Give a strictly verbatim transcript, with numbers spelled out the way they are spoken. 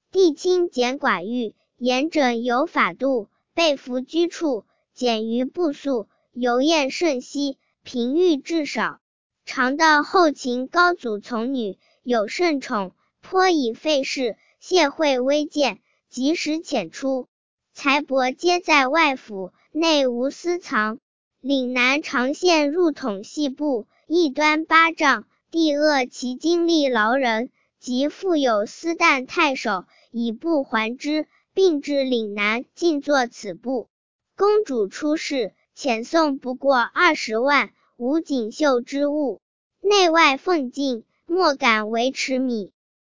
帝亲简寡欲，言者有法度，被服居处，简于不速，尤厌甚息，平欲至少。常道后秦高祖从女，有甚宠，颇以费事，谢惠微贱，及时遣出。财帛皆在外府，内无私藏。岭南常县入统系部，一端八丈，帝恶其精力劳人，及复有司旦太守，以布还之，并至岭南，尽作此部。公主出仕，遣送不过二十万，无锦绣之物，内外奉进，莫敢维持米。